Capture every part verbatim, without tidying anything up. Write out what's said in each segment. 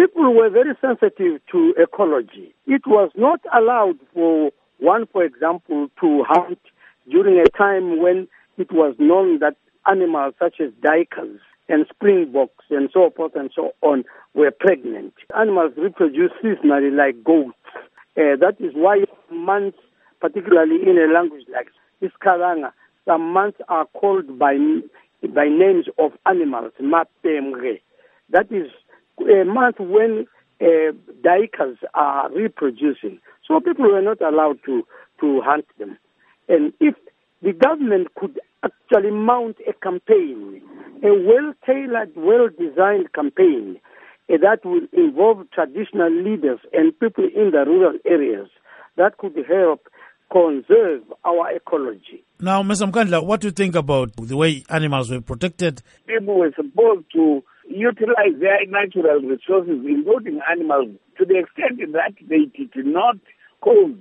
people were very sensitive to ecology. It was not allowed for one, for example, to hunt during a time when it was known that animals such as duikers and springboks and so forth and so on were pregnant. Animals reproduce seasonally like goats. Uh, that is why months, particularly in a language like Isikalanga, some months are called by by names of animals, Mapemre. That is a month when uh, duikers are reproducing. So people were not allowed to, to hunt them. And if the government could actually mount a campaign, a well-tailored, well-designed campaign uh, that will involve traditional leaders and people in the rural areas, that could help conserve our ecology. Now, Mister Mkandla, what do you think about the way animals were protected? People were supposed to utilize their natural resources, including animals, to the extent that they did not cause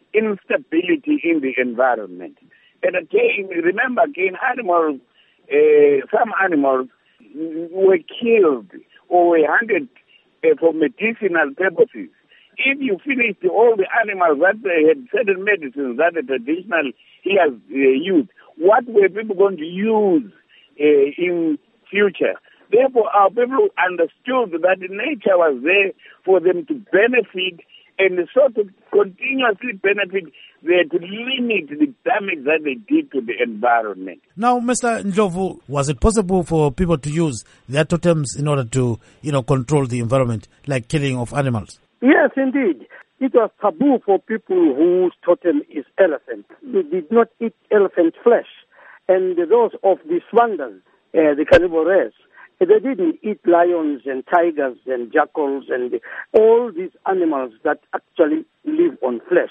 instability in the environment. And again, remember again, animals, uh, some animals were killed or were hunted uh, for medicinal purposes. If you finished all the animals that they had certain medicines that the traditional healers uh, used, what were people going to use uh, in future? Therefore, our people understood that nature was there for them to benefit, and so to continuously benefit, they had to limit the damage that they did to the environment. Now, Mister Ndlovu, was it possible for people to use their totems in order to, you know, control the environment, like killing of animals? Yes, indeed. It was taboo for people whose totem is elephant. They did not eat elephant flesh. And those of the Swanders, uh, the carnivores, they didn't eat lions and tigers and jackals and all these animals that actually live on flesh.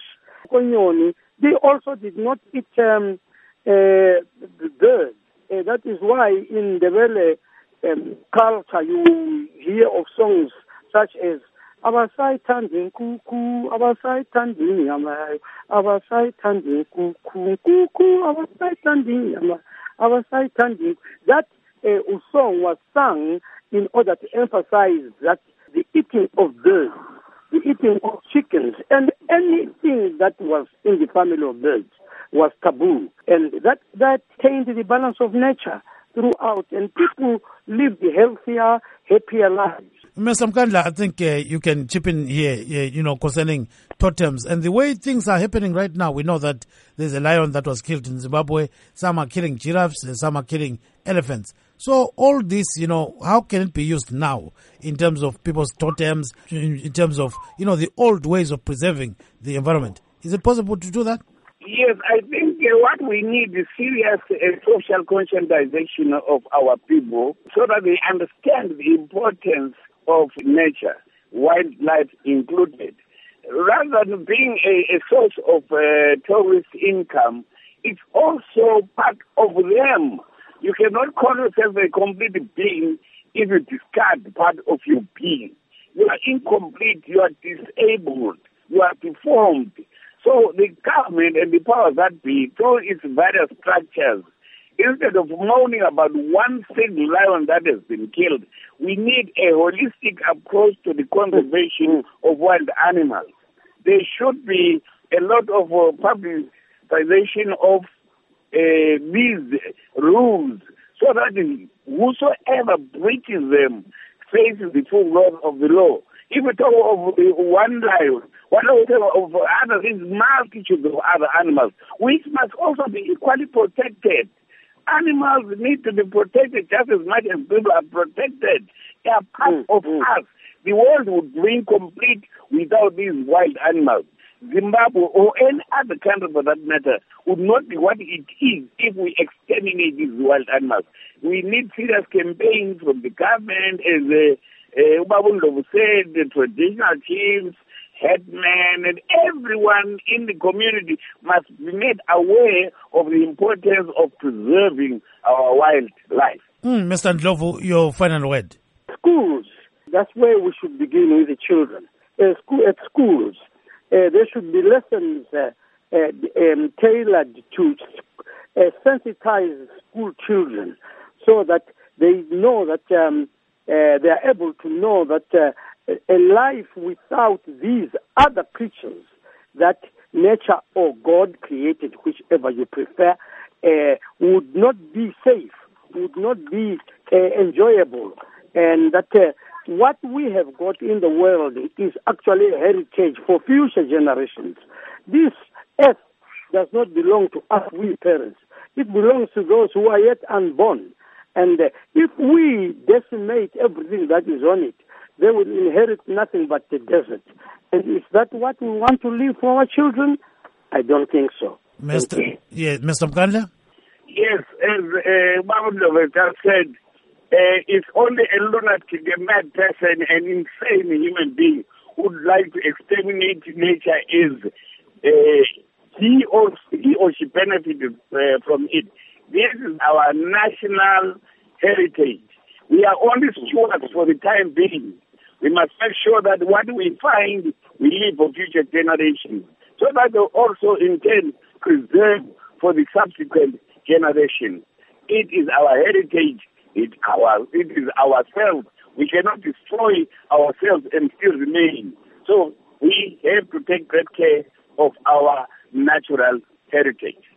They also did not eat um, uh, the birds. Uh, that is why in the Vele um, culture you hear of songs such as Abasai tanding kuku, Abasai tanding yama, Abasai tanding kuku, kuku, Abasai tanding yama, Abasai tanding. That uh, song was sung in order to emphasize that the eating of birds, the eating of chickens, and anything that was in the family of birds was taboo. And that, that tainted the balance of nature throughout, and people lived healthier, happier lives. Mister Mkandla, I think uh, you can chip in here, uh, you know, concerning totems. And the way things are happening right now, we know that there's a lion that was killed in Zimbabwe. Some are killing giraffes, and some are killing elephants. So all this, you know, how can it be used now in terms of people's totems, in, in terms of, you know, the old ways of preserving the environment? Is it possible to do that? Yes, I think uh, what we need is serious uh, social conscientization of our people so that they understand the importance of nature, wildlife included. Rather than being a, a source of uh, tourist income, it's also part of them. You cannot call yourself a complete being if you discard part of your being. You are incomplete, you are disabled, you are deformed. So the government and the powers that be, through its various structures, instead of moaning about one single lion that has been killed, we need a holistic approach to the conservation of wild animals. There should be a lot of uh, publicization of uh, these rules so that whosoever breaches them faces the full wrath of the law. If we talk of uh, one lion, what we talk of other things, multitudes of other animals, which must also be equally protected. Animals need to be protected just as much as people are protected. They are part mm, of mm. us. The world would be incomplete without these wild animals. Zimbabwe or any other country for that matter would not be what it is if we exterminate these wild animals. We need serious campaigns from the government, as Ubabun uh, said, the traditional chiefs, headmen, and everyone in the community must be made aware of the importance of preserving our wildlife. Mm, Mister Ndlovu, your final word. Schools, that's where we should begin with the children. Uh, school, at schools, uh, there should be lessons uh, uh, um, tailored to uh, sensitize school children so that they know that um, uh, they are able to know that uh, a life without these other creatures that nature or God created, whichever you prefer, uh, would not be safe, would not be uh, enjoyable, and that uh, what we have got in the world is actually a heritage for future generations. This earth does not belong to us, we parents. It belongs to those who are yet unborn. And uh, if we decimate everything that is on it, they will inherit nothing but the desert. And is that what we want to leave for our children? I don't think so. Mister Yeah, Mister Mkandla? Yes, as uh, Mahmoud just said, uh, it's only a lunatic, a mad person, an insane human being who would like to exterminate nature is uh, he or he or she benefited uh, from it. This is our national heritage. We are only stewards for the time being. We must make sure that what we find, we leave for future generations, so that they also in turn preserve for the subsequent generation. It is our heritage. It our it is ourselves. We cannot destroy ourselves and still remain. So we have to take great care of our natural heritage.